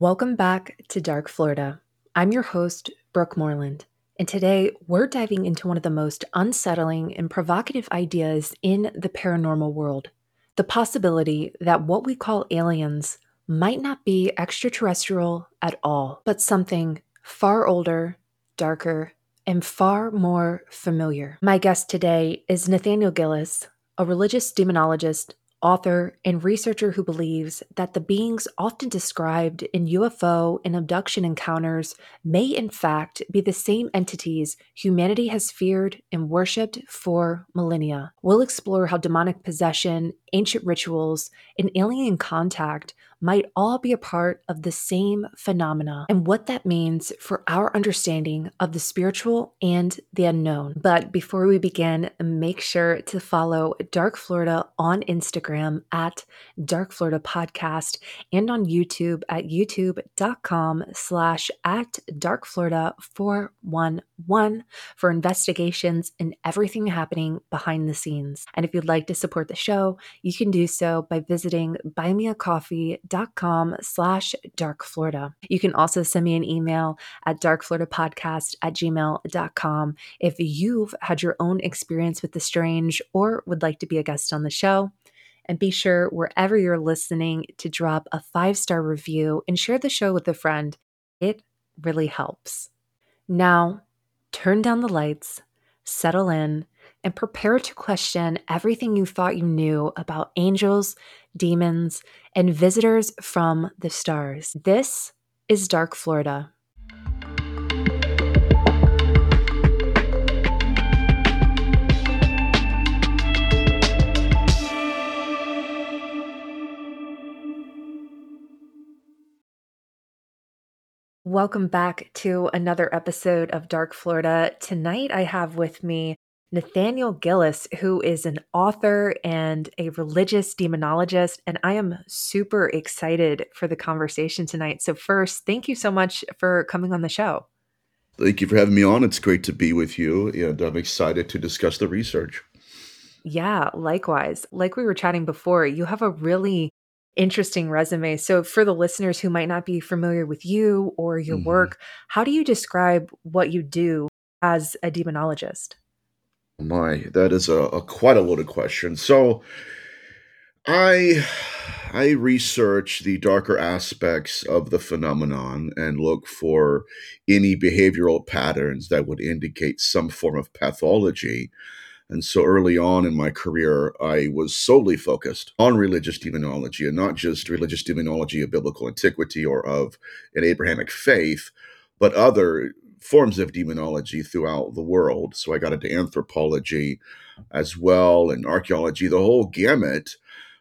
Welcome back to Dark Florida. I'm your host, Brooke Moreland, and today we're diving into one of the most unsettling and provocative ideas in the paranormal world: the possibility that what we call aliens might not be extraterrestrial at all, but something far older, darker, and far more familiar. My guest today is Nathaniel Gillis, a religious demonologist, author, and researcher who believes that the beings often described in UFO and abduction encounters may in fact be the same entities humanity has feared and worshipped for millennia. We'll explore how demonic possession, ancient rituals, and alien contact might all be a part of the same phenomena, and what that means for our understanding of the spiritual and the unknown. But before we begin, make sure to follow Dark Florida on Instagram at Dark Florida Podcast and on YouTube at youtube.com/at Dark Florida 411 for investigations and everything happening behind the scenes. And if you'd like to support the show, you can do so by visiting buymeacoffee.com/Dark Florida. You can also send me an email at darkfloridapodcast@gmail.com if you've had your own experience with the strange or would like to be a guest on the show. And be sure, wherever you're listening, to drop a 5-star review and share the show with a friend. It really helps. Now, turn down the lights, settle in, and prepare to question everything you thought you knew about angels, demons, and visitors from the stars. This is Dark Florida. Welcome back to another episode of Dark Florida. Tonight I have with me Nathaniel Gillis, who is an author and a religious demonologist, and I am super excited for the conversation tonight. So first, thank you so much for coming on the show. Thank you for having me on. It's great to be with you, and I'm excited to discuss the research. Yeah, likewise. Like we were chatting before, you have a really interesting resume. So for the listeners who might not be familiar with you or your work, how do you describe what you do as a demonologist? My, that is a quite a loaded question. So I I research the darker aspects of the phenomenon and look for any behavioral patterns that would indicate some form of pathology. And so early on in my career, I was solely focused on religious demonology, and not just religious demonology of biblical antiquity or of an Abrahamic faith, but other forms of demonology throughout the world. So I got into anthropology as well, and archaeology, the whole gamut.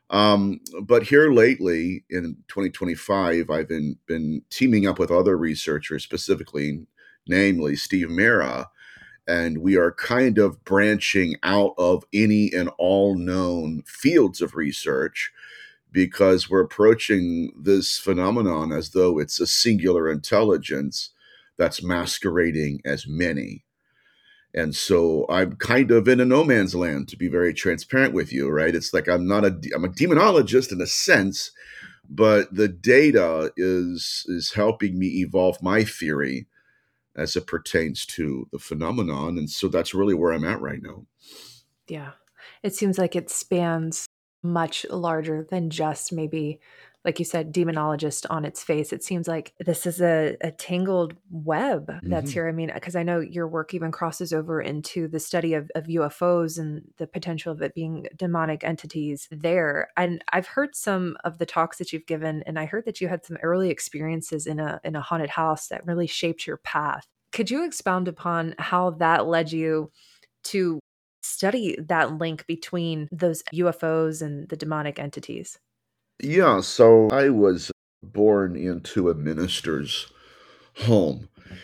But here lately in 2025, I've been teaming up with other researchers, specifically, namely Steve Mera, and we are kind of branching out of any and all known fields of research because we're approaching this phenomenon as though it's a singular intelligence that's masquerading as many. And so I'm kind of in a no man's land, to be very transparent with you, right? It's like I'm a demonologist in a sense, but the data is helping me evolve my theory as it pertains to the phenomenon. And so that's really where I'm at right now. Yeah. It seems like it spans much larger than just maybe, like you said, demonologist on its face. It seems like this is a tangled web that's Hmm. here. I mean, because I know your work even crosses over into the study of UFOs and the potential of it being demonic entities there. And I've heard some of the talks that you've given, and I heard that you had some early experiences in a haunted house that really shaped your path. Could you expound upon how that led you to study that link between those UFOs and the demonic entities? Yeah, so I was born into a minister's home.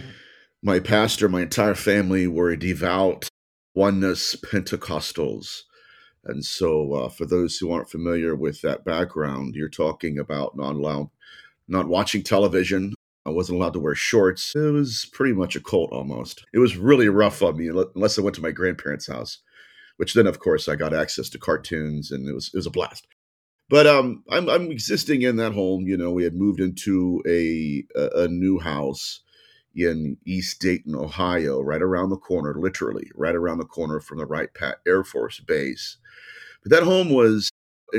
My pastor, my entire family were devout oneness Pentecostals. And so, for those who aren't familiar with that background, you're talking about not watching television. I wasn't allowed to wear shorts. It was pretty much a cult almost. It was really rough on me, unless I went to my grandparents' house, which then, of course, I got access to cartoons, and it was a blast. But I'm existing in that home. You know, we had moved into a new house in East Dayton, Ohio, right around the corner, literally right around the corner from the Wright Pat Air Force Base. But that home was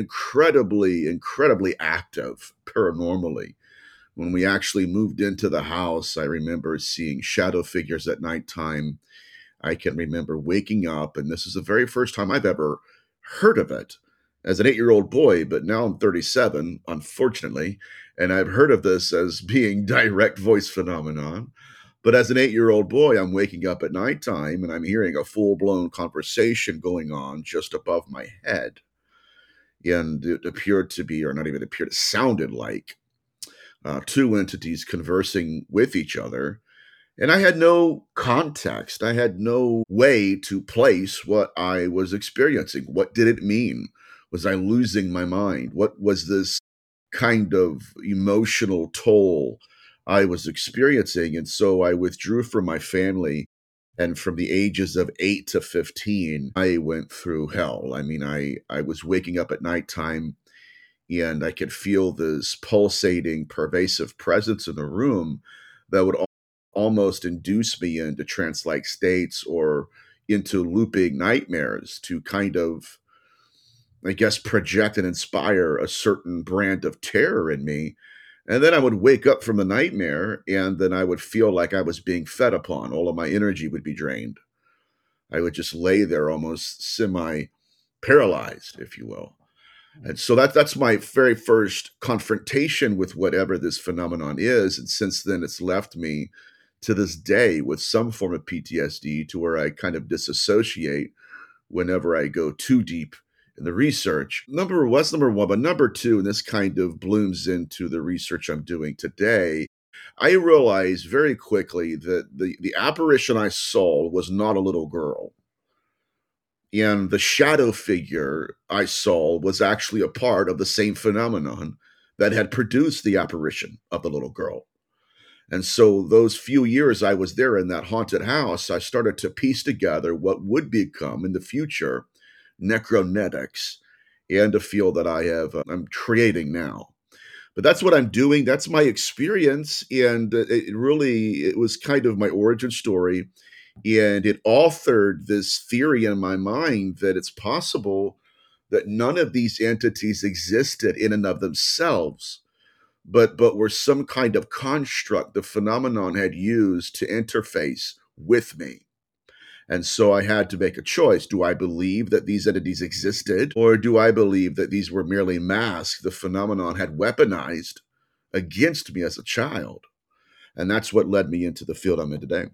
incredibly active paranormally. When we actually moved into the house, I remember seeing shadow figures at nighttime. I can remember waking up, and this is the very first time I've ever heard of it as an 8-year-old boy, but now I'm 37, unfortunately, and I've heard of this as being direct voice phenomenon. But as an 8-year-old boy, I'm waking up at nighttime and I'm hearing a full blown conversation going on just above my head. And it appeared to be, or not even appeared, it sounded like two entities conversing with each other. And I had no context. I had no way to place what I was experiencing. What did it mean? Was I losing my mind? What was this kind of emotional toll I was experiencing? And so I withdrew from my family. And from the ages of 8 to 15, I went through hell. I mean, I was waking up at nighttime and I could feel this pulsating, pervasive presence in the room that would almost induce me into trance-like states or into looping nightmares to kind of, I guess, project and inspire a certain brand of terror in me. And then I would wake up from the nightmare and then I would feel like I was being fed upon. All of my energy would be drained. I would just lay there almost semi paralyzed, if you will. And so that's my very first confrontation with whatever this phenomenon is. And since then, it's left me to this day with some form of PTSD to where I kind of disassociate whenever I go too deep in the research. Number one, but number two, and this kind of blooms into the research I'm doing today. I realized very quickly that the apparition I saw was not a little girl. And the shadow figure I saw was actually a part of the same phenomenon that had produced the apparition of the little girl. And so, those few years I was there in that haunted house, I started to piece together what would become in the future necronetics and a field that I'm creating now. But that's what I'm doing. That's my experience. And it was kind of my origin story, and it authored this theory in my mind that it's possible that none of these entities existed in and of themselves, but were some kind of construct the phenomenon had used to interface with me. And so I had to make a choice. Do I believe that these entities existed, or do I believe that these were merely masks the phenomenon had weaponized against me as a child? And that's what led me into the field I'm in today.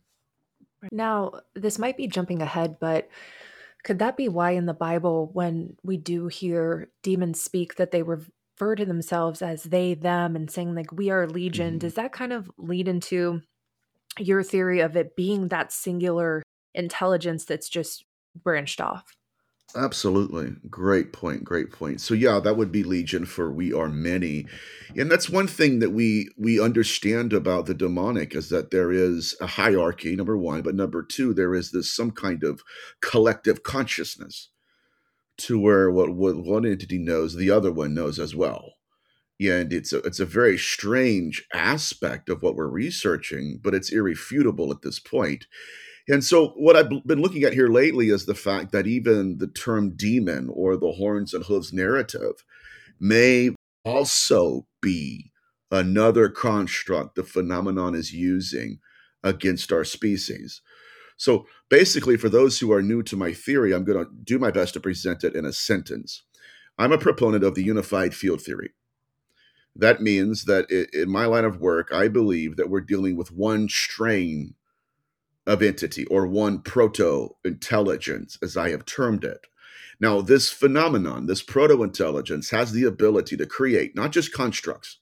Now, this might be jumping ahead, but could that be why in the Bible, when we do hear demons speak, that they refer to themselves as they, them, and saying, like, we are legion? Mhm. Does that kind of lead into your theory of it being that singular intelligence that's just branched off? Absolutely. Great point. Great point. So yeah, that would be legion for we are many. And that's one thing that we understand about the demonic is that there is a hierarchy, number one, but number two, there is this some kind of collective consciousness to where what one entity knows, the other one knows as well. And it's a very strange aspect of what we're researching, but it's irrefutable at this point. And so, what I've been looking at here lately is the fact that even the term demon or the horns and hooves narrative may also be another construct the phenomenon is using against our species. So, basically, for those who are new to my theory, I'm going to do my best to present it in a sentence. I'm a proponent of the unified field theory. That means that in my line of work, I believe that we're dealing with one strain of entity or one proto intelligence, as I have termed it. Now, this phenomenon, this proto intelligence, has the ability to create not just constructs,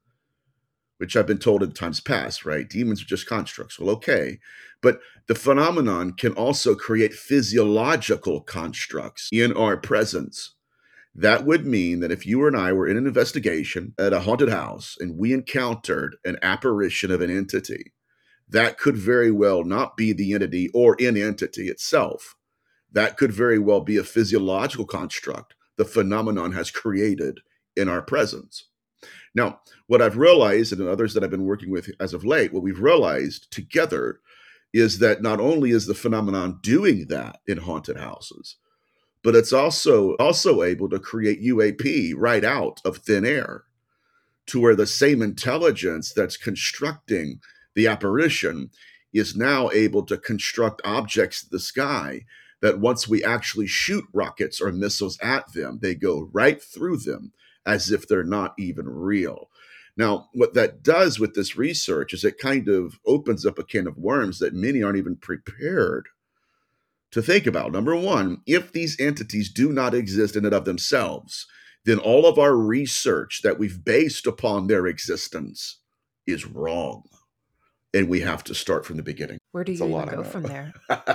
which I've been told in times past, right? Demons are just constructs. Well, okay. But the phenomenon can also create physiological constructs in our presence. That would mean that if you and I were in an investigation at a haunted house and we encountered an apparition of an entity, that could very well not be the entity or an entity itself. That could very well be a physiological construct the phenomenon has created in our presence. Now, what I've realized, and others that I've been working with as of late, what we've realized together is that not only is the phenomenon doing that in haunted houses, but it's also able to create UAP right out of thin air, to where the same intelligence that's constructing the apparition is now able to construct objects in the sky that once we actually shoot rockets or missiles at them, they go right through them as if they're not even real. Now, what that does with this research is it kind of opens up a can of worms that many aren't even prepared to think about. Number one, if these entities do not exist in and of themselves, then all of our research that we've based upon their existence is wrong. And we have to start from the beginning. Where do It's a you even lot, I go know. from there?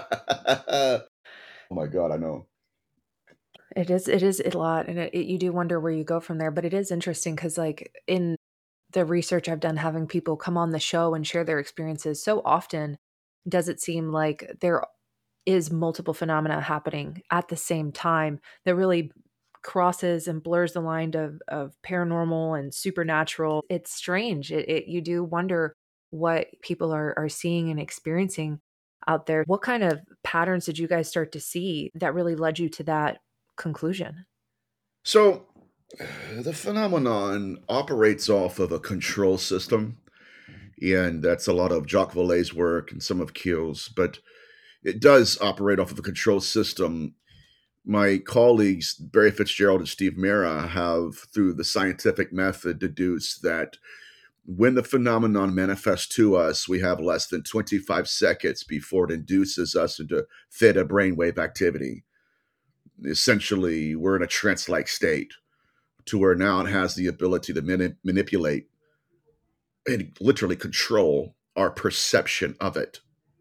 Oh my God, I know. It is a lot, and you do wonder where you go from there, but it is interesting because, like, in the research I've done having people come on the show and share their experiences, so often does it seem like there is multiple phenomena happening at the same time that really crosses and blurs the line of paranormal and supernatural. It's strange. You do wonder what people are seeing and experiencing out there. What kind of patterns did you guys start to see that really led you to that conclusion? So the phenomenon operates off of a control system, and that's a lot of Jacques Vallée's work and some of Keel's, but it does operate off of a control system. My colleagues, Barry Fitzgerald and Steve Mera, have, through the scientific method, deduced that when the phenomenon manifests to us, we have less than 25 seconds before it induces us into theta brainwave activity. Essentially, we're in a trance like state to where now it has the ability to manipulate and literally control our perception of it.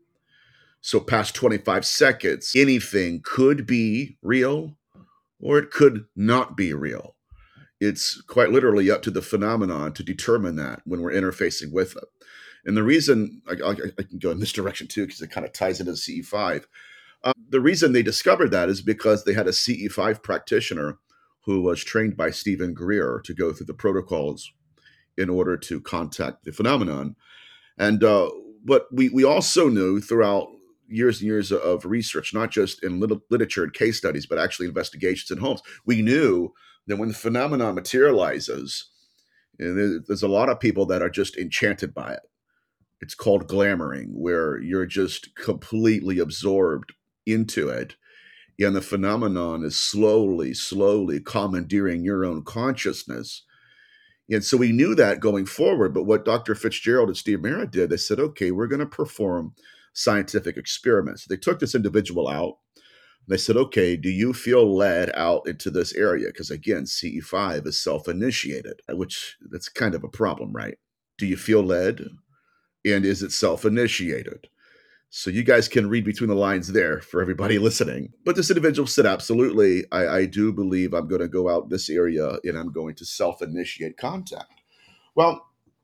So, past 25 seconds, anything could be real or it could not be real. It's quite literally up to the phenomenon to determine that when we're interfacing with it. And the reason I can go in this direction too, because it kind of ties into CE5. The reason they discovered that is because they had a CE5 practitioner who was trained by Stephen Greer to go through the protocols in order to contact the phenomenon. And but we also knew throughout years and years of research, not just in literature and case studies, but actually investigations in homes, we knew that when the phenomenon materializes, there's a lot of people that are just enchanted by it. It's called glamoring, where you're just completely absorbed into it. And the phenomenon is slowly commandeering your own consciousness. And so we knew that going forward. But what Dr. Fitzgerald and Steve Mera did, they said, okay, we're going to perform scientific experiments. They took this individual out. They said, okay, do you feel led out into this area? Because again, CE5 is self initiated, which that's kind of a problem, right? Do you feel led? And is it self initiated? So you guys can read between the lines there for everybody listening. But this individual said, absolutely, I do believe I'm going to go out this area and I'm going to self initiate contact. Well,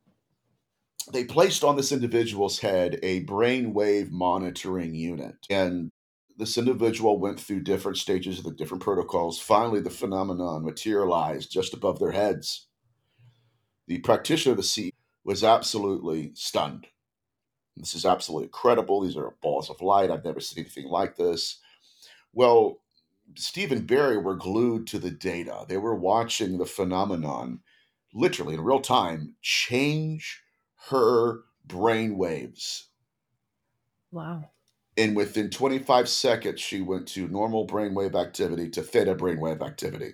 they placed on this individual's head a brainwave monitoring unit. And this individual went through different stages of the different protocols. Finally, the phenomenon materialized just above their heads. The practitioner of the CE was absolutely stunned. This is absolutely incredible. These are balls of light. I've never seen anything like this. Well, Steve and Barry were glued to the data. They were watching the phenomenon literally in real time change her brain waves. Wow. And within 25 seconds, she went to normal brainwave activity to theta brainwave activity.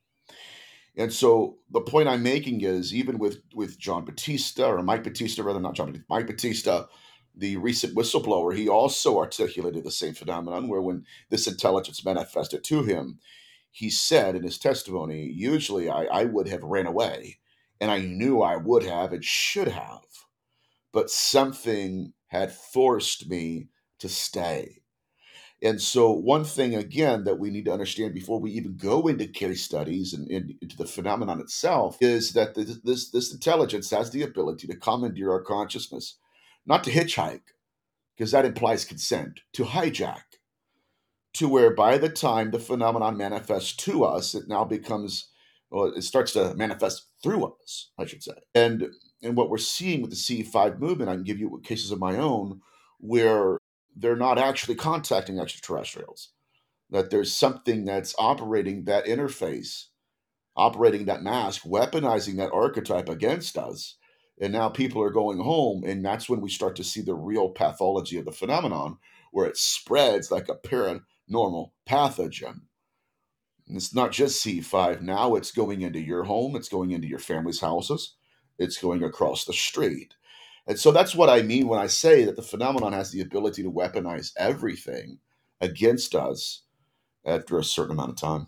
And so the point I'm making is even with John Batista, or Mike Batista, rather, not John Batista, Mike Batista, the recent whistleblower, he also articulated the same phenomenon where when this intelligence manifested to him, he said in his testimony, usually I would have ran away, and I knew I would have and should have, but something had forced me to stay. And so, one thing again that we need to understand before we even go into case studies and into the phenomenon itself is that this intelligence has the ability to commandeer our consciousness, not to hitchhike, because that implies consent, to hijack, to where by the time the phenomenon manifests to us, it now becomes Well, it starts to manifest through us, I should say. And what we're seeing with the CE5 movement, I can give you cases of my own where they're not actually contacting extraterrestrials, that there's something that's operating that interface, operating that mask, weaponizing that archetype against us. And now people are going home, and that's when we start to see the real pathology of the phenomenon, where it spreads like a paranormal pathogen. And it's not just C5. Now it's going into your home, it's going into your family's houses, it's going across the street. And so that's what I mean when I say that the phenomenon has the ability to weaponize everything against us after a certain amount of time.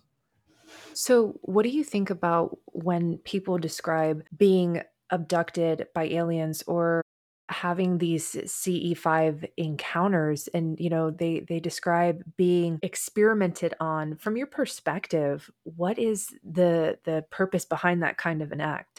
So, what do you think about when people describe being abducted by aliens or having these CE5 encounters, and they describe being experimented on? From your perspective, what is the purpose behind that kind of an act?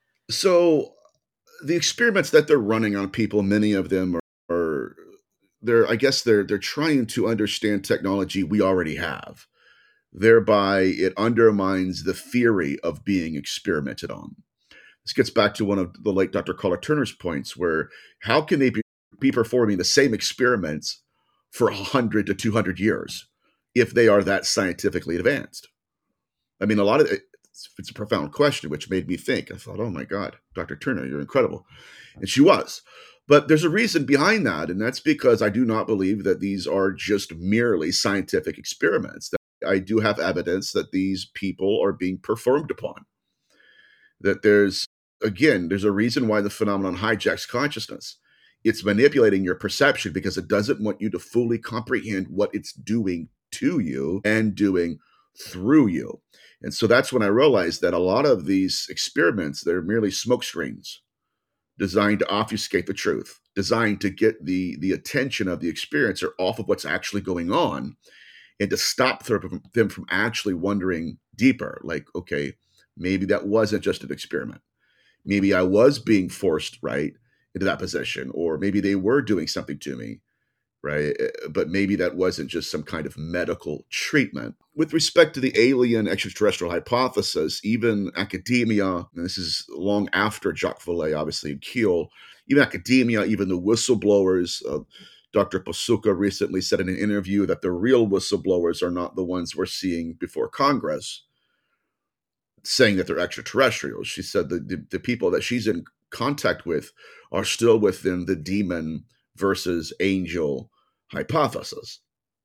So the experiments that they're running on people, many of them are they're I guess they're trying to understand technology we already have. Thereby it undermines the theory of being experimented on. This gets back to one of the late Dr. Carla Turner's points, where how can they be performing the same experiments for 100 to 200 years if they are that scientifically advanced? I mean, a lot of it's a profound question, which made me think. I thought, oh my God, Dr. Turner, you're incredible. And she was. But there's a reason behind that, and that's because I do not believe that these are just merely scientific experiments. I do have evidence that these people are being performed upon. That there's a reason why the phenomenon hijacks consciousness. It's manipulating your perception because it doesn't want you to fully comprehend what it's doing to you and doing through you. And so that's when I realized that a lot of these experiments, they're merely smoke screens designed to obfuscate the truth, designed to get the attention of the experiencer off of what's actually going on and to stop them from actually wondering deeper. Like, okay, maybe that wasn't just an experiment. Maybe I was being forced right into that position, or maybe they were doing something to me, right? But maybe that wasn't just some kind of medical treatment. With respect to the alien extraterrestrial hypothesis, even academia, and this is long after Jacques Vallée, obviously, in Kiel, even academia, even the whistleblowers, Dr. Pasuka recently said in an interview that the real whistleblowers are not the ones we're seeing before Congress, saying that they're extraterrestrials. She said the people that she's in contact with are still within the demon versus angel hypothesis.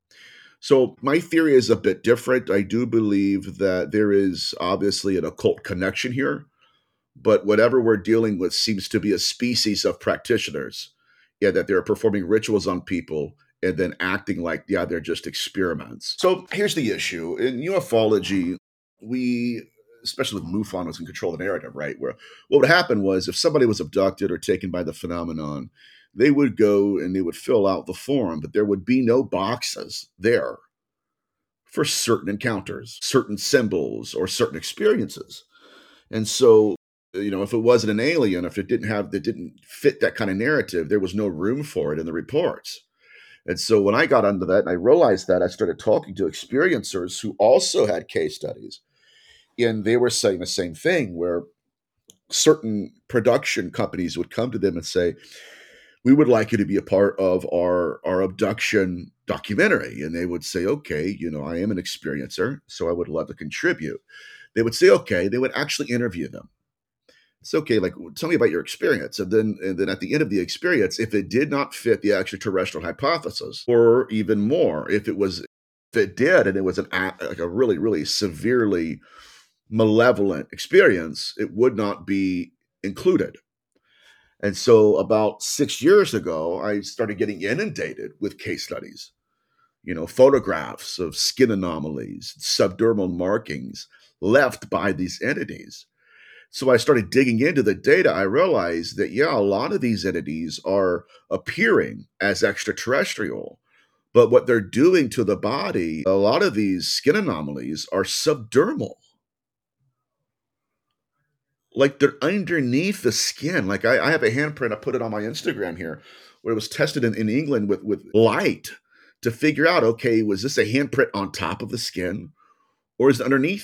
So my theory is a bit different. I do believe that there is obviously an occult connection here, but whatever we're dealing with seems to be a species of practitioners. Yeah, that they're performing rituals on people and then acting like, yeah, they're just experiments. So here's the issue. In ufology, we, especially with MUFON, was in control of the narrative, right? Where what would happen was if somebody was abducted or taken by the phenomenon, they would go and they would fill out the form, but there would be no boxes there for certain encounters, certain symbols, or certain experiences. And so, if it wasn't an alien, if it didn't fit that kind of narrative, there was no room for it in the reports. And so when I got onto that and I realized that, I started talking to experiencers who also had case studies. And they were saying the same thing, where certain production companies would come to them and say, we would like you to be a part of our abduction documentary. And they would say, okay, I am an experiencer, so I would love to contribute. They would say, okay, they would actually interview them. It's okay, like, tell me about your experience. And then at the end of the experience, if it did not fit the extraterrestrial hypothesis, or even more, if it did, and it was like a really, really severely malevolent experience, it would not be included. And so about 6 years ago, I started getting inundated with case studies, photographs of skin anomalies, subdermal markings left by these entities. So I started digging into the data. I realized that, yeah, a lot of these entities are appearing as extraterrestrial, but what they're doing to the body, a lot of these skin anomalies are subdermal. Like they're underneath the skin. Like I have a handprint, I put it on my Instagram here, where it was tested in England with light to figure out, okay, was this a handprint on top of the skin or is it underneath that?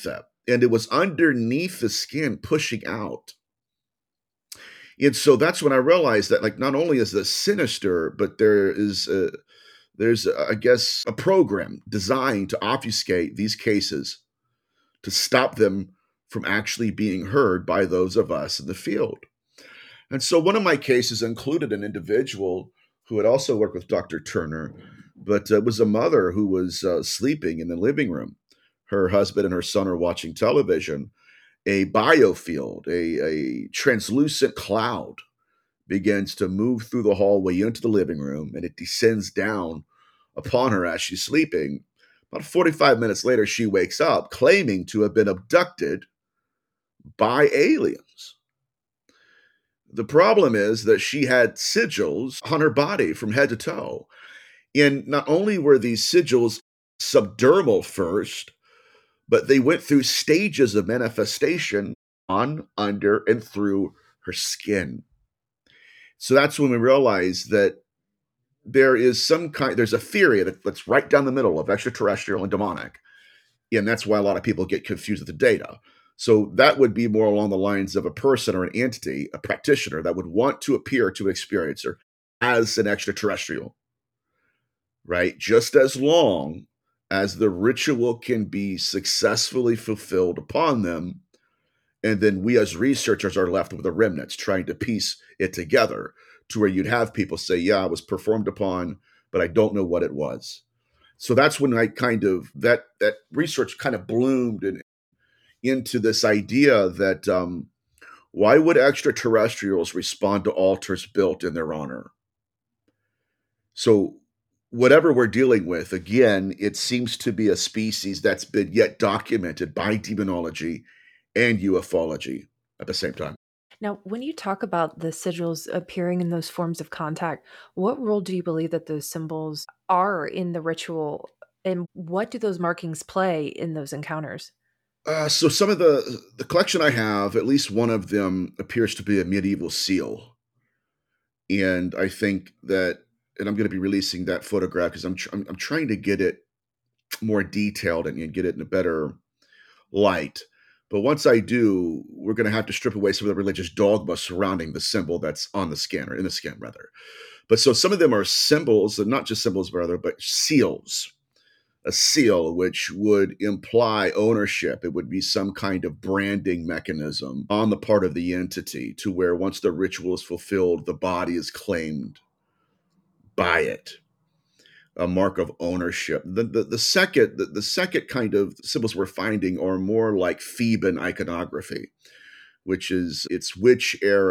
and it was underneath the skin pushing out. And so that's when I realized that, like, not only is this sinister, but there's, I guess, a program designed to obfuscate these cases, to stop them from actually being heard by those of us in the field. And so one of my cases included an individual who had also worked with Dr. Turner, but was a mother who was sleeping in the living room. Her husband and her son are watching television. A biofield, a translucent cloud, begins to move through the hallway into the living room, and it descends down upon her as she's sleeping. About 45 minutes later, she wakes up claiming to have been abducted by aliens. The problem is that she had sigils on her body from head to toe. And not only were these sigils subdermal first, but they went through stages of manifestation on, under, and through her skin. So that's when we realized that there's a theory that's right down the middle of extraterrestrial and demonic. And that's why a lot of people get confused with the data. So that would be more along the lines of a person or an entity, a practitioner that would want to appear to an experiencer as an extraterrestrial, right? Just as long as the ritual can be successfully fulfilled upon them. And then we as researchers are left with the remnants trying to piece it together to where you'd have people say, yeah, I was performed upon, but I don't know what it was. So that's when I kind of, that research kind of bloomed into this idea that why would extraterrestrials respond to altars built in their honor? So whatever we're dealing with, again, it seems to be a species that's been yet documented by demonology and ufology at the same time. Now, when you talk about the sigils appearing in those forms of contact, what role do you believe that those symbols are in the ritual? And what do those markings play in those encounters? So some of the collection I have, at least one of them appears to be a medieval seal, and I think that, and I'm going to be releasing that photograph because I'm trying to get it more detailed and get it in a better light. But once I do, we're going to have to strip away some of the religious dogma surrounding the symbol that's on the skin, or in the skin rather. But so some of them are symbols, and not just symbols rather, but seals. A seal, which would imply ownership. It would be some kind of branding mechanism on the part of the entity to where once the ritual is fulfilled, the body is claimed by it. A mark of ownership. The second kind of symbols we're finding are more like Theban iconography, which is it's which era,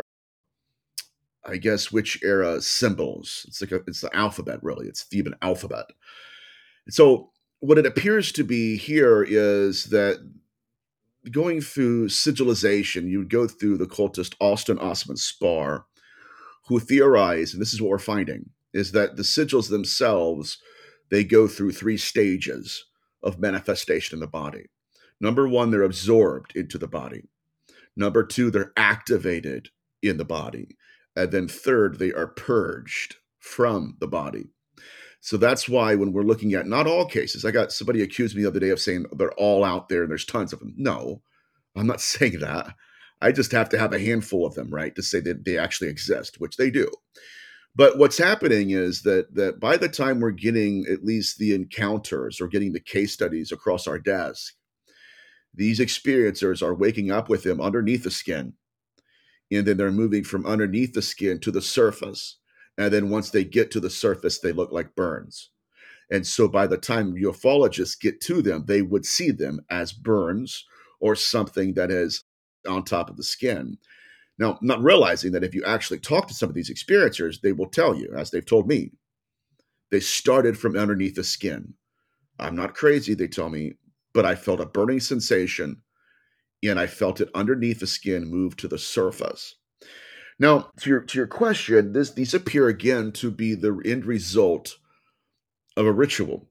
I guess, which era symbols. It's the alphabet really. It's Theban alphabet. So what it appears to be here is that going through sigilization, you would go through the cultist Austin Osman Spar, who theorized, and this is what we're finding, is that the sigils themselves, they go through three stages of manifestation in the body. Number one, they're absorbed into the body. Number two, they're activated in the body. And then third, they are purged from the body. So that's why when we're looking at not all cases, I got somebody accused me the other day of saying they're all out there and there's tons of them. No, I'm not saying that. I just have to have a handful of them, right, to say that they actually exist, which they do. But what's happening is that by the time we're getting at least the encounters or getting the case studies across our desk, these experiencers are waking up with them underneath the skin, and then they're moving from underneath the skin to the surface. And then once they get to the surface, they look like burns. And so by the time ufologists get to them, they would see them as burns or something that is on top of the skin. Now, not realizing that if you actually talk to some of these experiencers, they will tell you, as they've told me, they started from underneath the skin. I'm not crazy, they tell me, but I felt a burning sensation and I felt it underneath the skin move to the surface. Now, to your question, these appear again to be the end result of a ritual.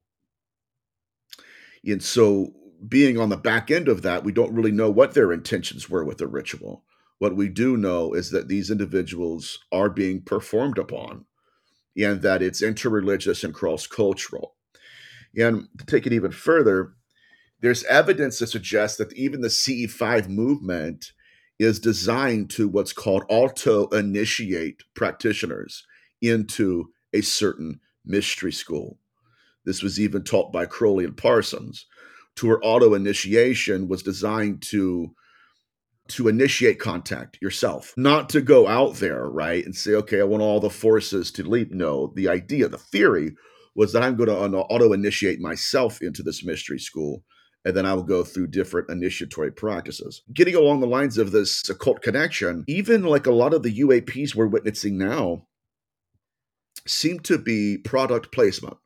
And so, being on the back end of that, we don't really know what their intentions were with the ritual. What we do know is that these individuals are being performed upon and that it's interreligious and cross cultural. And to take it even further, There's evidence to suggest that even the CE5 movement is designed to what's called auto-initiate practitioners into a certain mystery school. This was even taught by Crowley and Parsons, to where auto-initiation was designed to initiate contact yourself, not to go out there, right, and say, okay, I want all the forces to leap. No, the idea, the theory was that I'm going to auto-initiate myself into this mystery school, and then I will go through different initiatory practices. Getting along the lines of this occult connection, even like a lot of the UAPs we're witnessing now seem to be product placement.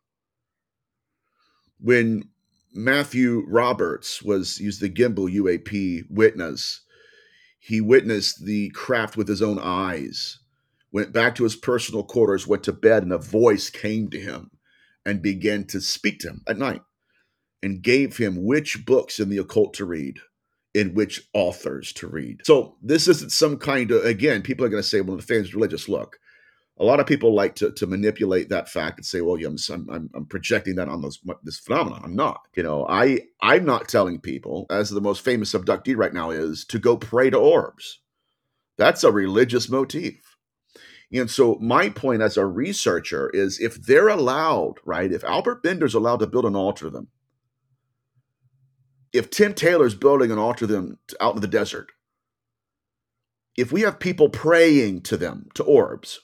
When Matthew Roberts used the gimbal UAP witness, he witnessed the craft with his own eyes, went back to his personal quarters, went to bed, and a voice came to him and began to speak to him at night and gave him which books in the occult to read and which authors to read. So this isn't some kind of, again, people are going to say, well, the fans religious. Look, a lot of people like to manipulate that fact and say, well, yeah, I'm projecting that on this phenomenon. I'm not. I'm not telling people, as the most famous abductee right now is, to go pray to orbs. That's a religious motif. And so my point as a researcher is, if they're allowed, right, if Albert Bender's allowed to build an altar to them, if Tim Taylor's building an altar to them out in the desert, if we have people praying to them, to orbs,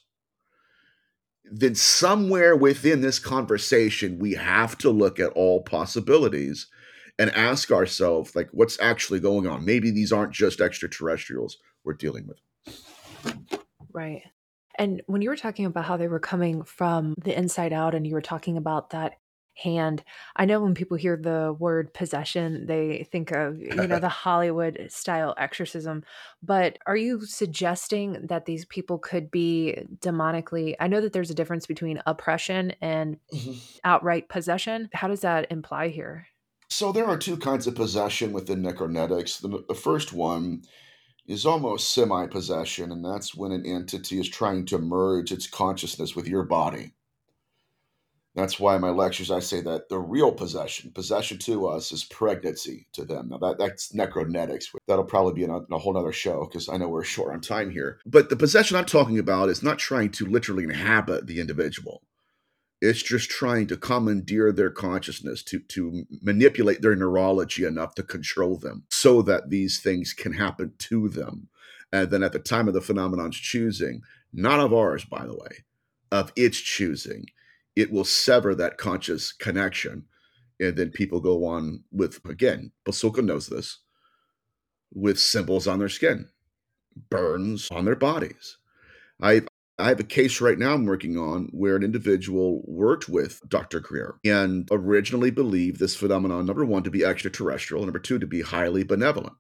then somewhere within this conversation, we have to look at all possibilities and ask ourselves, like, what's actually going on? Maybe these aren't just extraterrestrials we're dealing with. Right. And when you were talking about how they were coming from the inside out, and you were talking about that hand, I know when people hear the word possession, they think of, the Hollywood style exorcism. But are you suggesting that these people could be demonically? I know that there's a difference between oppression and outright possession. How does that imply here? So there are two kinds of possession within necronetics. The first one is almost semi-possession, and that's when an entity is trying to merge its consciousness with your body. That's why in my lectures I say that the real possession to us is pregnancy to them. Now that's necronetics. That'll probably be in a whole other show, because I know we're short on time here. But the possession I'm talking about is not trying to literally inhabit the individual. It's just trying to commandeer their consciousness, to manipulate their neurology enough to control them so that these things can happen to them. And then at the time of the phenomenon's choosing, not of ours, by the way, of its choosing, it will sever that conscious connection. And then people go on with, again, Basulka knows this, with symbols on their skin, burns on their bodies. I have a case right now I'm working on where an individual worked with Dr. Greer and originally believed this phenomenon, number one, to be extraterrestrial, number two, to be highly benevolent.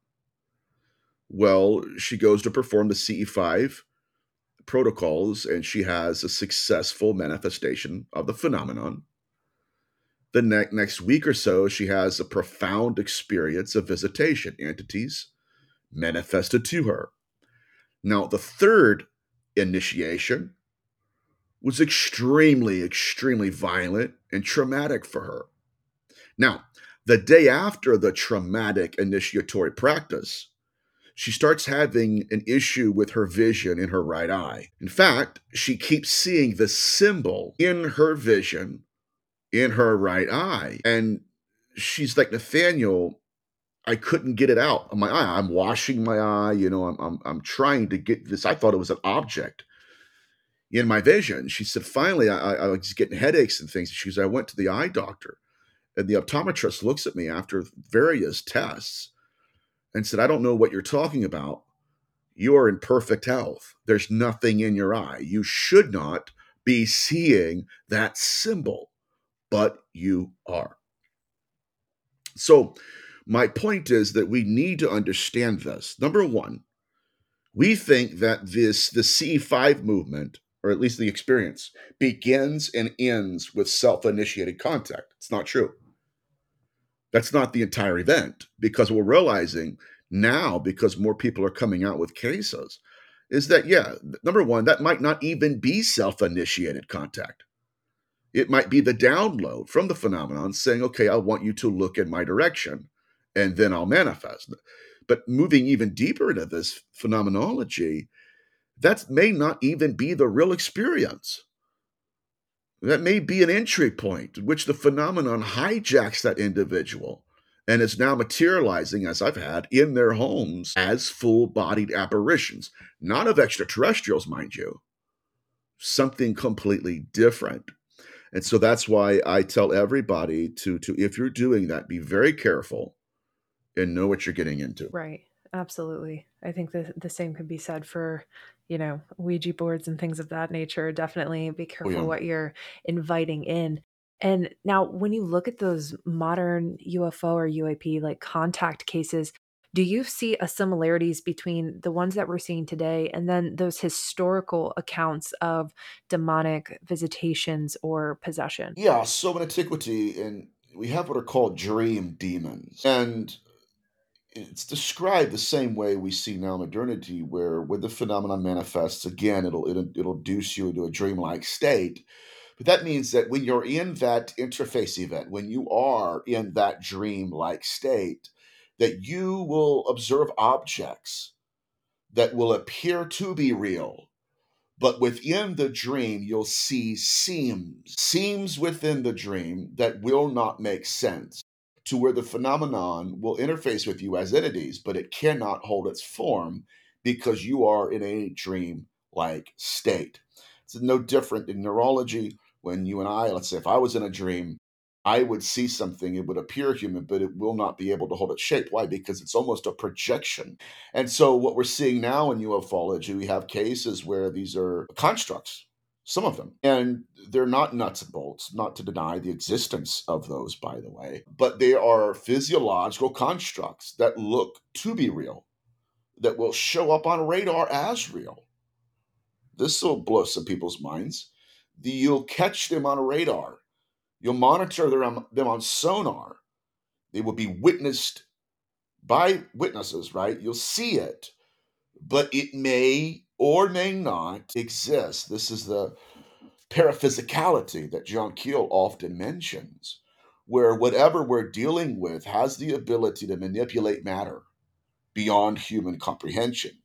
Well, she goes to perform the CE5 protocols, and she has a successful manifestation of the phenomenon. The next week or so, she has a profound experience of visitation, entities manifested to her. Now, the third initiation was extremely, extremely violent and traumatic for her. Now, the day after the traumatic initiatory practice, she starts having an issue with her vision in her right eye. In fact, she keeps seeing the symbol in her vision in her right eye. And she's like, Nathaniel, I couldn't get it out of my eye. I'm washing my eye, I'm trying to get this. I thought it was an object in my vision. She said, finally, I was getting headaches and things. She goes, I went to the eye doctor, and the optometrist looks at me after various tests and said, I don't know what you're talking about. You are in perfect health. There's nothing in your eye. You should not be seeing that symbol, but you are. So my point is that we need to understand this. Number one, we think that the C5 movement, or at least the experience, begins and ends with self-initiated contact. It's not true. That's not the entire event, because we're realizing now, because more people are coming out with cases, is that, number one, that might not even be self-initiated contact. It might be the download from the phenomenon saying, okay, I want you to look in my direction. and then I'll manifest. But moving even deeper into this phenomenology, that may not even be the real experience. That may be an entry point in which the phenomenon hijacks that individual and is now materializing, as I've had, in their homes as full bodied apparitions, not of extraterrestrials, mind you, something completely different. And so that's why I tell everybody to if you're doing that, be very careful and know what you're getting into. Right. Absolutely. I think the same could be said for, Ouija boards and things of that nature. Definitely be Oh, careful yeah. what you're inviting in. And now, when you look at those modern UFO or UAP like contact cases, do you see a similarities between the ones that we're seeing today and then those historical accounts of demonic visitations or possession? Yeah, so in antiquity, and we have what are called dream demons. And it's described the same way we see now in modernity, where when the phenomenon manifests again, it'll induce you into a dreamlike state. But that means that when you're in that interface event, when you are in that dream-like state, that you will observe objects that will appear to be real, but within the dream, you'll see seams within the dream that will not make sense, to where the phenomenon will interface with you as entities, but it cannot hold its form because you are in a dream like state. It's no different in neurology when you and I, let's say, if I was in a dream, I would see something, it would appear human, but it will not be able to hold its shape. Why? Because it's almost a projection. And so what we're seeing now in ufology, we have cases where these are constructs, some of them, and they're not nuts and bolts, not to deny the existence of those, by the way, but they are physiological constructs that look to be real, that will show up on radar as real. This will blow some people's minds. You'll catch them on radar. You'll monitor them on sonar. They will be witnessed by witnesses, right? You'll see it, but it may or may not exist. This is the paraphysicality that John Keel often mentions, where whatever we're dealing with has the ability to manipulate matter beyond human comprehension.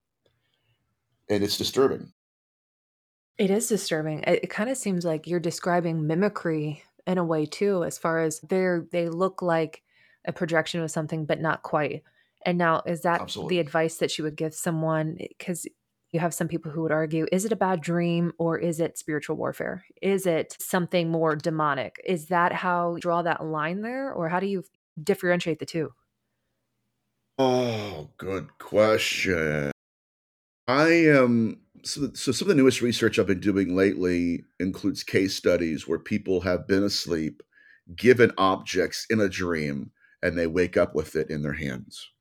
And it's disturbing. It is disturbing. It kind of seems like you're describing mimicry in a way too, as far as they look like a projection of something, but not quite. And now, is that the Absolutely. advice that you would give someone? Because you have some people who would argue, is it a bad dream or is it spiritual warfare? Is it something more demonic? Is that how you draw that line there, or how do you differentiate the two? Oh, good question. I am so some of the newest research I've been doing lately includes case studies where people have been asleep, given objects in a dream, and they wake up with it in their hands.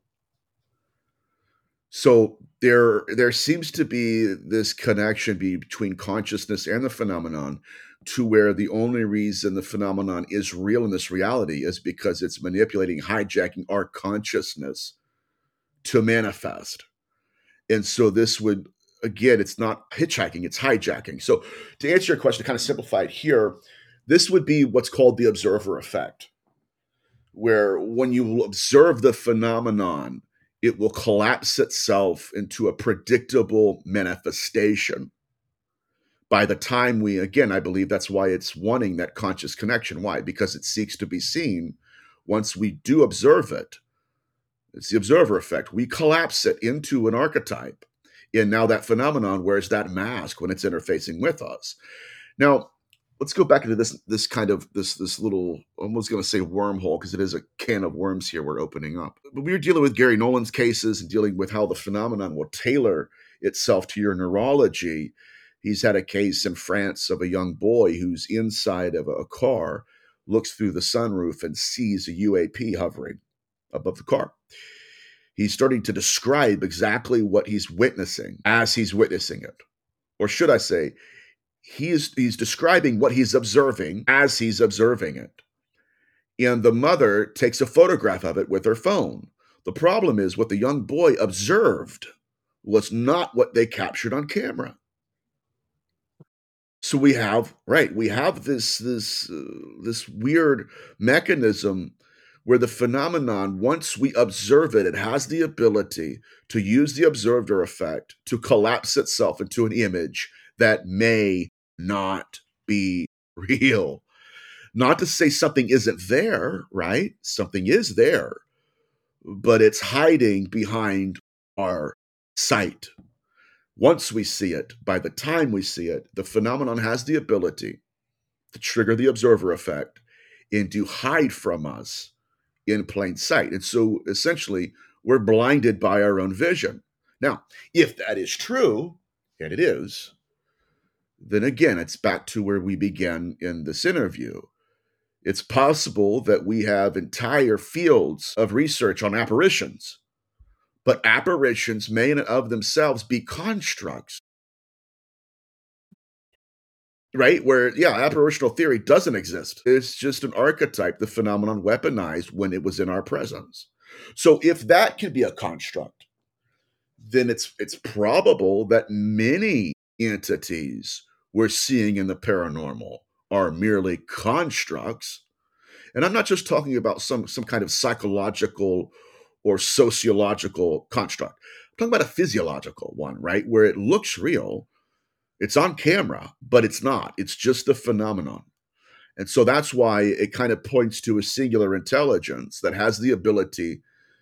So there seems to be this connection between consciousness and the phenomenon, to where the only reason the phenomenon is real in this reality is because it's manipulating, hijacking our consciousness to manifest. And so this would, again, it's not hitchhiking, it's hijacking. So to answer your question, to kind of simplify it here, this would be what's called the observer effect, where when you observe the phenomenon, it will collapse itself into a predictable manifestation. By the time we, again, I believe that's why it's wanting that conscious connection. Why? Because it seeks to be seen. Once we do observe it, it's the observer effect. We collapse it into an archetype. And now that phenomenon wears that mask when it's interfacing with us. Now, let's go back into this kind of this little, I was going to say wormhole because it is a can of worms here we're opening up. But we were dealing with Gary Nolan's cases and dealing with how the phenomenon will tailor itself to your neurology. He's had a case in France of a young boy who's inside of a car, looks through the sunroof and sees a UAP hovering above the car. He's starting to describe exactly what he's witnessing as he's witnessing it. Or should I say, he's describing what he's observing as he's observing it. And the mother takes a photograph of it with her phone. The problem is what the young boy observed was not what they captured on camera. So we have this weird mechanism where the phenomenon, once we observe it, it has the ability to use the observer effect to collapse itself into an image that may not be real. Not to say something isn't there, right? Something is there, but it's hiding behind our sight. Once we see it, by the time we see it, the phenomenon has the ability to trigger the observer effect and to hide from us in plain sight. And so essentially, we're blinded by our own vision. Now, if that is true, and it is, then again, it's back to where we began in this interview. It's possible that we have entire fields of research on apparitions, but apparitions may in and of themselves be constructs, right? Where, yeah, apparitional theory doesn't exist. It's just an archetype, the phenomenon weaponized when it was in our presence. So if that can be a construct, then it's probable that many entities we're seeing in the paranormal are merely constructs. And I'm not just talking about some kind of psychological or sociological construct. I'm talking about a physiological one, right? Where it looks real, it's on camera, but it's not. It's just the phenomenon. And so that's why it kind of points to a singular intelligence that has the ability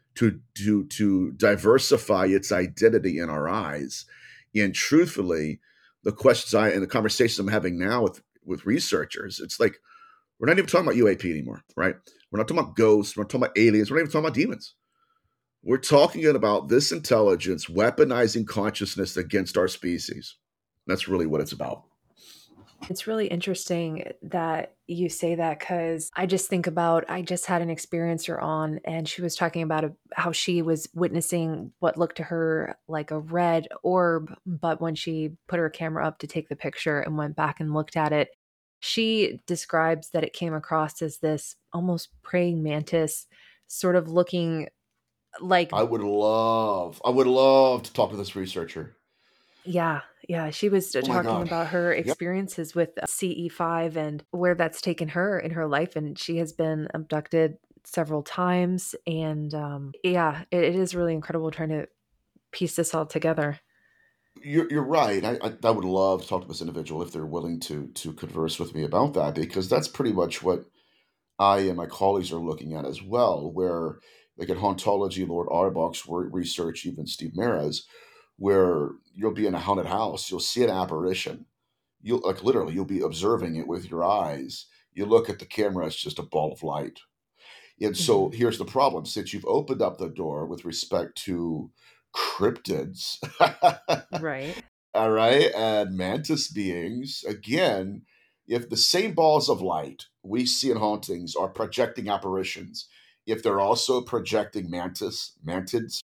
to diversify its identity in our eyes. And truthfully, the questions I and the conversations I'm having now with researchers, it's like we're not even talking about UAP anymore, right? We're not talking about ghosts, we're not talking about aliens, we're not even talking about demons. We're talking about this intelligence weaponizing consciousness against our species. That's really what it's about. It's really interesting that you say that because I just think about I just had an experiencer on and she was talking about how she was witnessing what looked to her like a red orb, but when she put her camera up to take the picture and went back and looked at it, she describes that it came across as this almost praying mantis sort of looking like I would love to talk to this researcher. yeah, yeah. She was Oh my talking God. about her Yep. experiences with CE5 and where that's taken her in her life. And she has been abducted several times. And yeah, it is really incredible trying to piece this all together. You're right. I would love to talk to this individual if they're willing to converse with me about that because that's pretty much what I and my colleagues are looking at as well. Where like at Hauntology, Lord Auerbach's research, even Steve Meras, where you'll be in a haunted house, you'll see an apparition. You'll like literally you'll be observing it with your eyes. You look at the camera, it's just a ball of light. And so Hmm. here's the problem: since you've opened up the door with respect to cryptids, Right. all right, and mantis beings, again, if the same balls of light we see in hauntings are projecting apparitions, if they're also projecting mantids,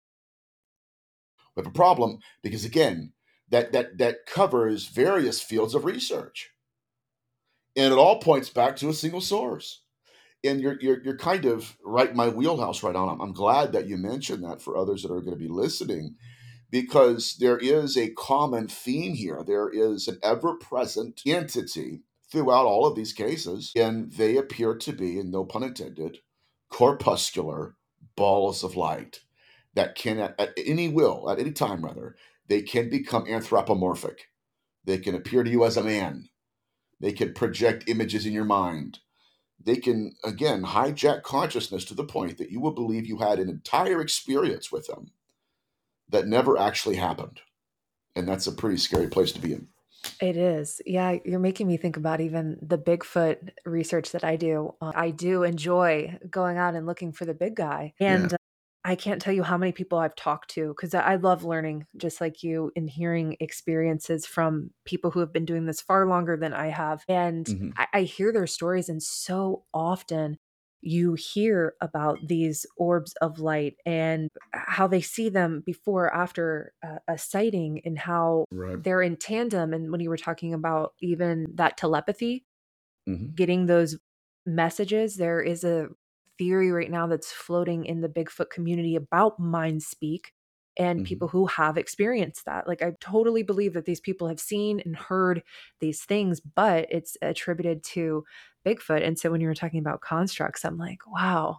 we have a problem because again, that covers various fields of research, and it all points back to a single source. And you're kind of right in my wheelhouse right on. I'm glad that you mentioned that for others that are going to be listening because there is a common theme here. There is an ever present entity throughout all of these cases, and they appear to be, and no pun intended, corpuscular balls of light that can, at any will, at any time rather, they can become anthropomorphic. They can appear to you as a man. They can project images in your mind. They can, again, hijack consciousness to the point that you will believe you had an entire experience with them that never actually happened. And that's a pretty scary place to be in. It is. Yeah, you're making me think about even the Bigfoot research that I do. I do enjoy going out and looking for the big guy. Yeah. And I can't tell you how many people I've talked to because I love learning just like you and hearing experiences from people who have been doing this far longer than I have. And Hmm. I hear their stories, and so often you hear about these orbs of light and how they see them before or after a sighting and how Right. they're in tandem. And when you were talking about even that telepathy, Hmm. getting those messages, there is a theory right now that's floating in the Bigfoot community about mind speak and Hmm. people who have experienced that. Like, I totally believe that these people have seen and heard these things, but it's attributed to Bigfoot. And so when you were talking about constructs, I'm like, wow,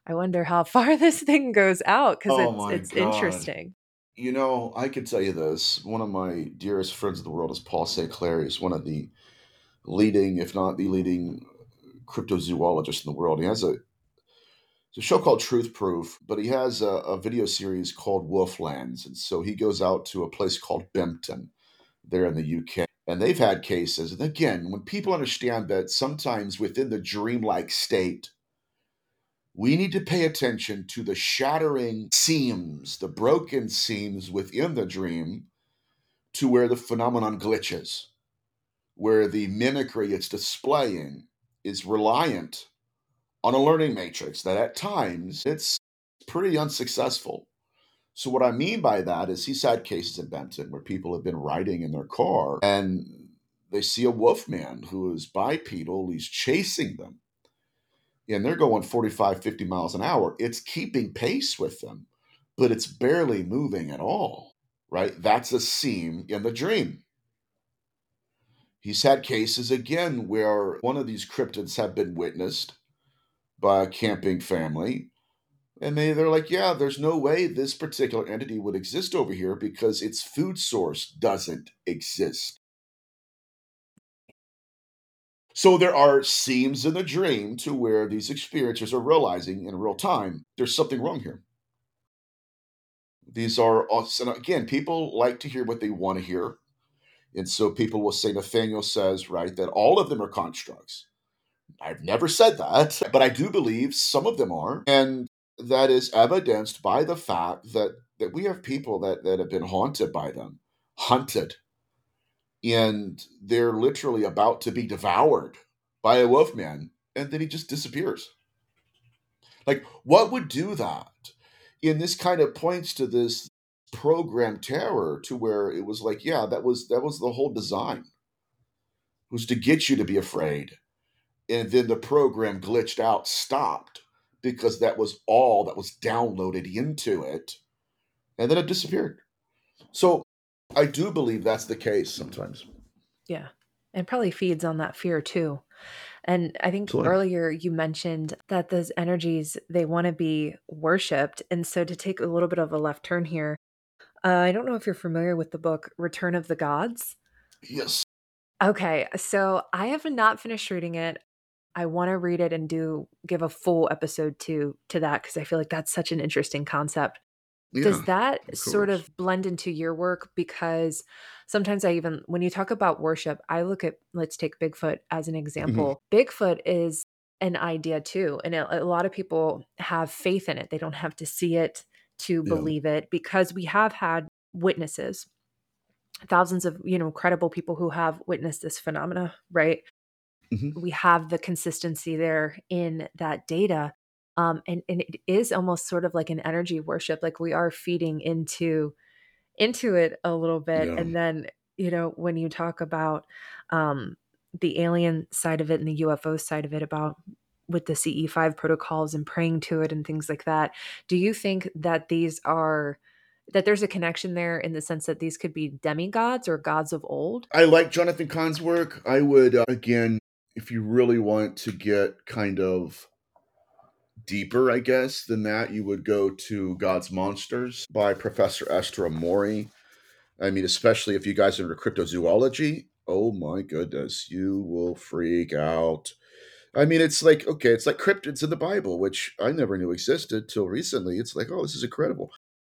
I wonder how far this thing goes out because Oh it's my it's God. interesting. I can tell you this. One of my dearest friends in the world is Paul St. Clair. He's one of the leading, if not the leading, cryptozoologist in the world. It's a show called Truth Proof, but he has a video series called Wolflands. And so he goes out to a place called Bempton there in the UK. And they've had cases. And again, when people understand that sometimes within the dreamlike state, we need to pay attention to the shattering seams, the broken seams within the dream to where the phenomenon glitches, where the mimicry it's displaying is reliant on a learning matrix that at times it's pretty unsuccessful. So, what I mean by that is he's had cases in Benton where people have been riding in their car and they see a wolf man who is bipedal, he's chasing them, and they're going 45, 50 miles an hour. It's keeping pace with them, but it's barely moving at all, right? That's a seam in the dream. He's had cases again where one of these cryptids have been witnessed by a camping family. And they're like, yeah, there's no way this particular entity would exist over here because its food source doesn't exist. So there are seams in the dream to where these experiencers are realizing in real time there's something wrong here. These are, and again, people like to hear what they want to hear. And so people will say, Nathaniel says, right, that all of them are constructs. I've never said that, but I do believe some of them are. And that is evidenced by the fact that we have people that have been haunted by them, hunted, and they're literally about to be devoured by a wolfman, and then he just disappears. Like, what would do that? And this kind of points to this program terror to where it was like, yeah, that was the whole design, was to get you to be afraid. And then the program glitched out, stopped, because that was all that was downloaded into it, and then it disappeared. So I do believe that's the case sometimes. Yeah. And probably feeds on that fear too. And I think Absolutely. earlier you mentioned that those energies, they want to be worshiped. And so to take a little bit of a left turn here, I don't know if you're familiar with the book Return of the Gods. Yes. Okay, so I have not finished reading it. I want to read it and give a full episode to that because I feel like that's such an interesting concept. Does Yeah, that of sort course. of blend into your work? Because sometimes I even, when you talk about worship, I look at, let's take Bigfoot as an Mhm. example. Bigfoot is an idea too. And a lot of people have faith in it. They don't have to see it to Yeah. believe it because we have had witnesses, thousands of, credible people who have witnessed this phenomena, right? Mhm. We have the consistency there in that data. And it is almost sort of like an energy worship. Like we are feeding into it a little bit. Yeah. And then, when you talk about the alien side of it and the UFO side of it about with the CE5 protocols and praying to it and things like that, do you think that that there's a connection there in the sense that these could be demigods or gods of old? I like Jonathan Cahn's work. I would, again, if you really want to get kind of deeper, I guess, than that, you would go to God's Monsters by Professor Esther Amori. I mean, especially if you guys are into cryptozoology, oh my goodness, you will freak out. I mean, it's like, okay, it's like cryptids in the Bible, which I never knew existed till recently. It's like, oh, this is incredible.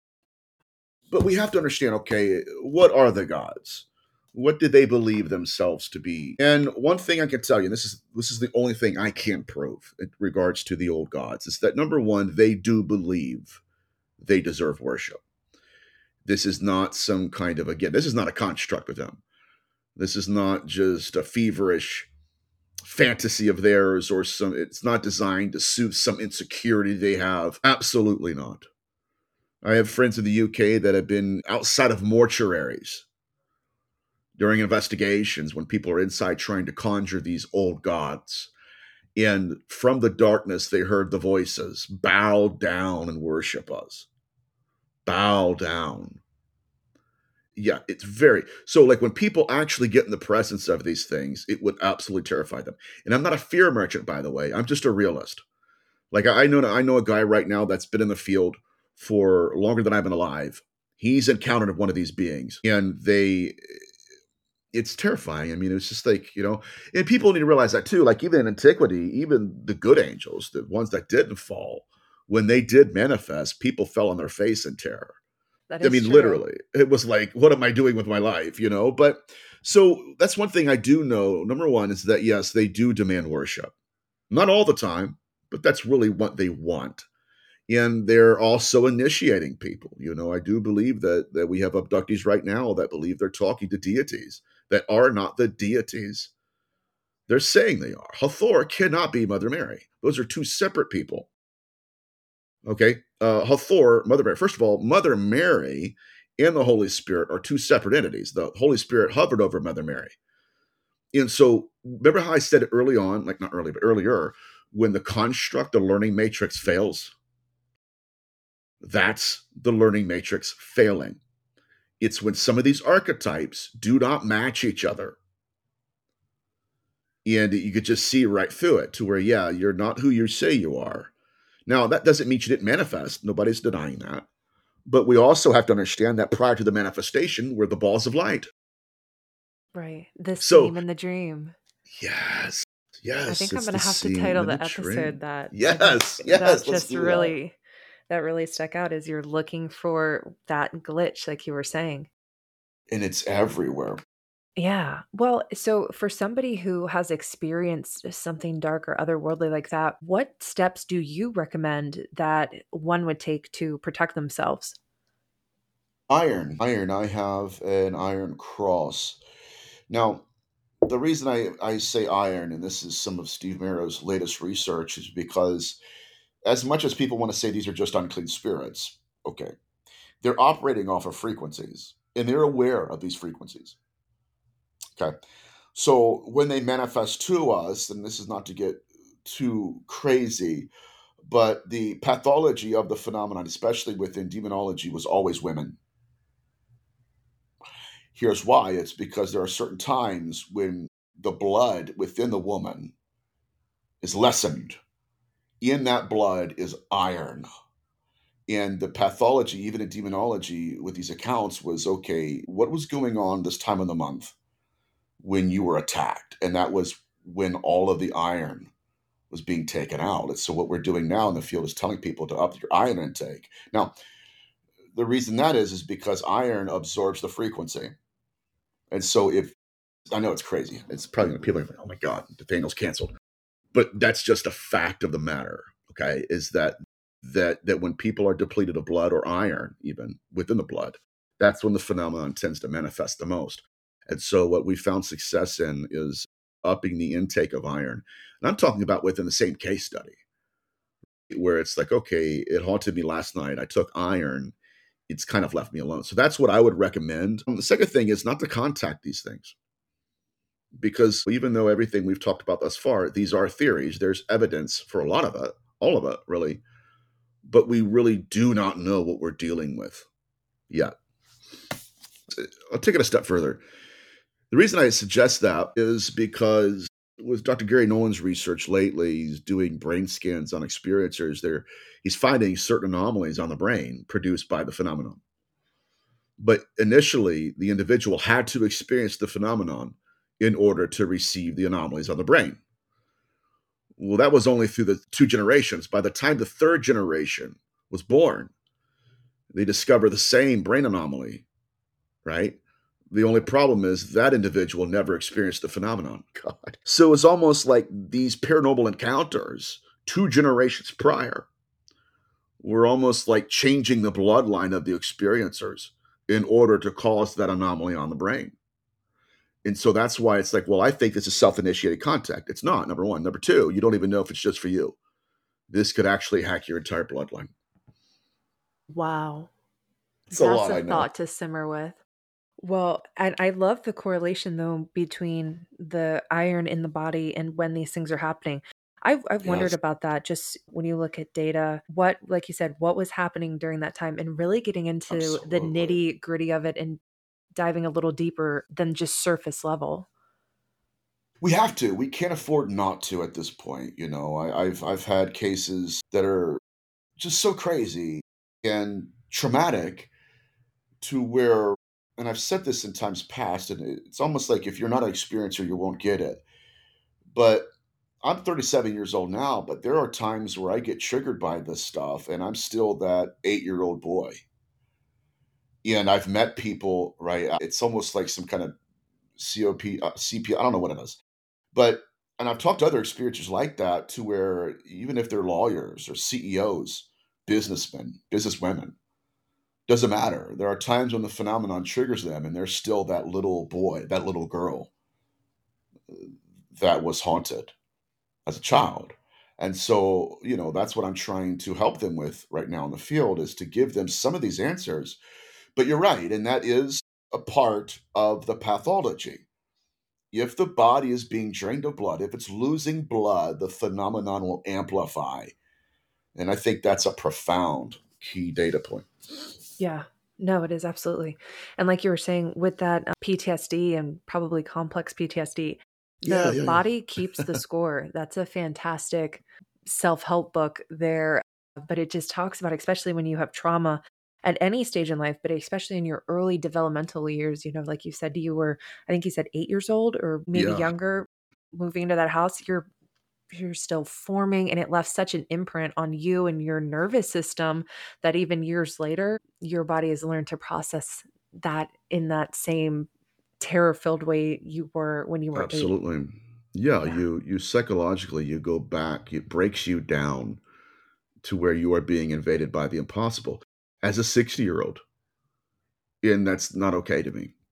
But we have to understand, okay, what are the gods? What did they believe themselves to be? And one thing I can tell you, and this is the only thing I can prove in regards to the old gods, is that number one, they do believe they deserve worship. This is not some kind of, again, this is not a construct with them. This is not just a feverish fantasy of theirs or some, it's not designed to soothe some insecurity they have. Absolutely not. I have friends in the UK that have been outside of mortuaries during investigations when people are inside trying to conjure these old gods. And from the darkness, they heard the voices bow down and worship us. Bow down. Yeah, it's very so. Like when people actually get in the presence of these things, it would absolutely terrify them. And I'm not a fear merchant, by the way. I'm just a realist. Like I know a guy right now that's been in the field for longer than I've been alive. He's encountered one of these beings, and it's terrifying. I mean, it's just like, and people need to realize that too. Like, even in antiquity, even the good angels, the ones that didn't fall, when they did manifest, people fell on their face in terror. That I is mean, true. literally, it was like, what am I doing with my life? But so that's one thing I do know. Number one is that, yes, they do demand worship. Not all the time, but that's really what they want. And they're also initiating people. I do believe that we have abductees right now that believe they're talking to deities that are not the deities they're saying they are. Hathor cannot be Mother Mary. Those are two separate people. Okay? Hathor, Mother Mary. First of all, Mother Mary and the Holy Spirit are two separate entities. The Holy Spirit hovered over Mother Mary. And so, remember how I said it early on, like not early, but earlier, when the construct, the learning matrix fails? That's the learning matrix failing. It's when some of these archetypes do not match each other. And you could just see right through it to where, yeah, you're not who you say you are. Now, that doesn't mean you didn't manifest. Nobody's denying that. But we also have to understand that prior to the manifestation were the balls of light. Right. The So, seam and the dream. yes, I yes, think I'm it's gonna the have to seam title and the the episode train. that. I think Yes, that yes, let's just do that. really stuck out is you're looking for that glitch, like you were saying. And it's everywhere. Yeah. Well, so for somebody who has experienced something dark or otherworldly like that, what steps do you recommend that one would take to protect themselves? Iron. I have an iron cross. Now, the reason I say iron, and this is some of Steve Marrow's latest research, is because as much as people want to say these are just unclean spirits, okay, they're operating off of frequencies and they're aware of these frequencies. Okay. So when they manifest to us, and this is not to get too crazy, but the pathology of the phenomenon, especially within demonology, was always women. Here's why: it's because there are certain times when the blood within the woman is lessened. In that blood is iron. And the pathology, even in demonology, with these accounts was okay, what was going on this time of the month when you were attacked? And that was when all of the iron was being taken out. And so, what we're doing now in the field is telling people to up your iron intake. Now, the reason that is because iron absorbs the frequency. And so, if I know it's crazy, it's probably people are like, oh my God, Nathaniel's canceled. But that's just a fact of the matter. Okay, is that when people are depleted of blood or iron, even within the blood, that's when the phenomenon tends to manifest the most. And so, what we found success in is upping the intake of iron. And I'm talking about within the same case study, where it's like, okay, it haunted me last night. I took iron. It's kind of left me alone. So that's what I would recommend. The second thing is not to contact these things, because even though everything we've talked about thus far, these are theories, there's evidence for a lot of it, all of it, really. But we really do not know what we're dealing with yet. I'll take it a step further. The reason I suggest that is because with Dr. Gary Nolan's research lately, he's doing brain scans on experiencers. He's finding certain anomalies on the brain produced by the phenomenon. But initially, the individual had to experience the phenomenon in order to receive the anomalies on the brain. Well, that was only through the two generations. By the time the third generation was born, they discover the same brain anomaly, right? The only problem is that individual never experienced the phenomenon. God. So it's almost like these paranormal encounters, two generations prior, were almost like changing the bloodline of the experiencers in order to cause that anomaly on the brain. And so that's why it's like, well, I think this is self initiated contact. It's not, number one. Number two, you don't even know if it's just for you. This could actually hack your entire bloodline. Wow. It's a That's lot, a I know. thought to simmer with. Well, and I love the correlation though between the iron in the body and when these things are happening. I've wondered Yes, about that just when you look at data, what, like you said, what was happening during that time and really getting into the absolutely. nitty gritty of it and diving a little deeper than just surface level. We have to. We can't afford not to at this point. I've had cases that are just so crazy and traumatic to where, and I've said this in times past, and it's almost like if you're not an experiencer, you won't get it. But I'm 37 years old now, but there are times where I get triggered by this stuff, and I'm still that 8-year-old boy. And I've met people, right? It's almost like some kind of CP, I don't know what it is. But, and I've talked to other experiencers like that to where even if they're lawyers or CEOs, businessmen, businesswomen, doesn't matter. There are times when the phenomenon triggers them and they're still that little boy, that little girl that was haunted as a child. And so, that's what I'm trying to help them with right now in the field is to give them some of these answers. But you're right. And that is a part of the pathology. If the body is being drained of blood, if it's losing blood, the phenomenon will amplify. And I think that's a profound key data point. Yeah, no, it is absolutely. And like you were saying, with that PTSD and probably complex PTSD, Yeah, the yeah, body keeps yeah. the score. That's a fantastic self-help book there. But it just talks about, especially when you have trauma at any stage in life, but especially in your early developmental years, like you said, I think you said 8 years old or maybe Yeah, younger, moving into that house, you're still forming, and it left such an imprint on you and your nervous system that even years later your body has learned to process that in that same terror-filled way you were when you were 8. absolutely. Yeah, Yeah. you psychologically you go back, it breaks you down to where you are being invaded by the impossible as a 60-year-old. And that's not okay to me.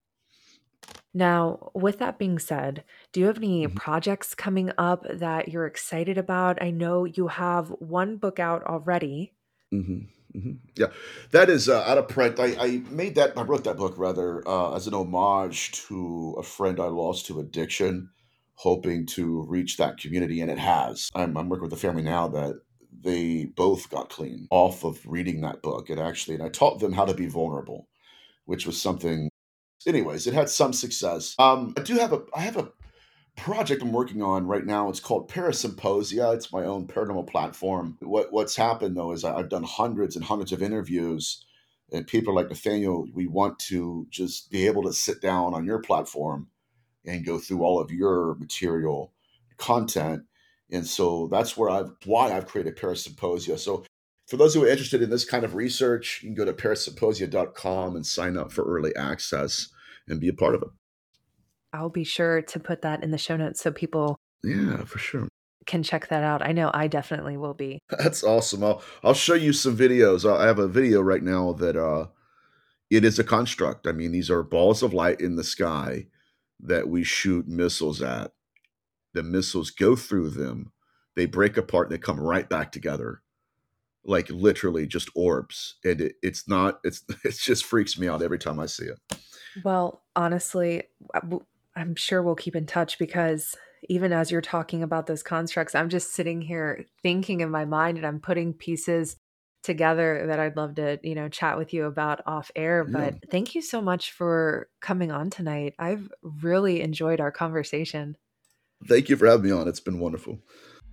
Now, with that being said, do you have any Mhm. projects coming up that you're excited about? I know you have one book out already. Mhm, mhm. Yeah, that is, out of print. I wrote that book rather, as an homage to a friend I lost to addiction, hoping to reach that community, and it has. I'm working with a family now that they both got clean off of reading that book. And I taught them how to be vulnerable, which was something anyways, it had some success. I have a project I'm working on right now. It's called Parasymposia. It's my own paranormal platform. What's happened though is I've done hundreds and hundreds of interviews, and people are like, Nathaniel, we want to just be able to sit down on your platform and go through all of your material content. And so that's why I've created Parasymposia. So for those who are interested in this kind of research, you can go to parasymposia.com and sign up for early access and be a part of it. I'll be sure to put that in the show notes so people Yeah, for sure. can check that out. I know I definitely will be. That's awesome. I'll show you some videos. I have a video right now that it is a construct. I mean, these are balls of light in the sky that we shoot missiles at. The missiles go through them, they break apart, they come right back together. Like literally just orbs. And it's not it's it just freaks me out every time I see it. Well, honestly, I'm sure we'll keep in touch because even as you're talking about those constructs, I'm just sitting here thinking in my mind and I'm putting pieces together that I'd love to, chat with you about off air. Yeah. But thank you so much for coming on tonight. I've really enjoyed our conversation. Thank you for having me on. It's been wonderful.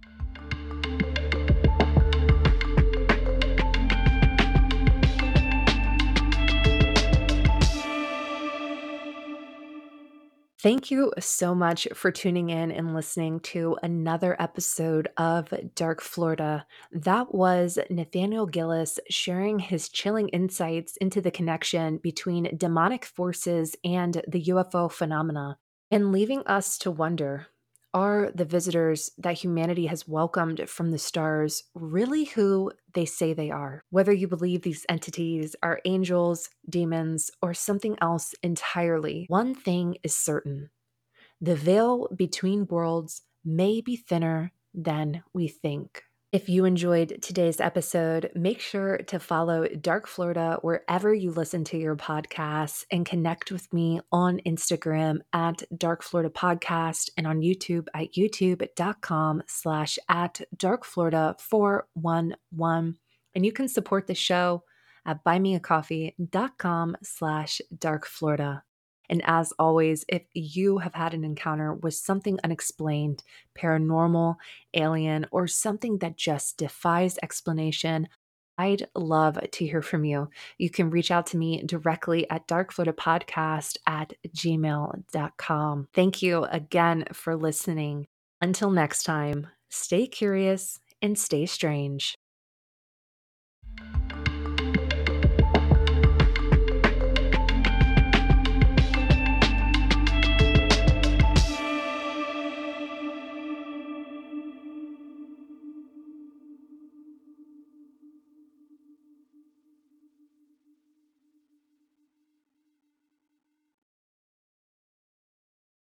Thank you so much for tuning in and listening to another episode of Dark Florida. That was Nathaniel Gillis sharing his chilling insights into the connection between demonic forces and the UFO phenomena, and leaving us to wonder, are the visitors that humanity has welcomed from the stars really who they say they are? Whether you believe these entities are angels, demons, or something else entirely, one thing is certain: the veil between worlds may be thinner than we think. If you enjoyed today's episode, make sure to follow Dark Florida wherever you listen to your podcasts and connect with me on Instagram at Dark Florida Podcast and on YouTube at youtube.com/at Dark Florida 411. And you can support the show at buymeacoffee.com/Dark Florida. And as always, if you have had an encounter with something unexplained, paranormal, alien, or something that just defies explanation, I'd love to hear from you. You can reach out to me directly at darkflutapodcast@gmail.com. Thank you again for listening. Until next time, stay curious and stay strange.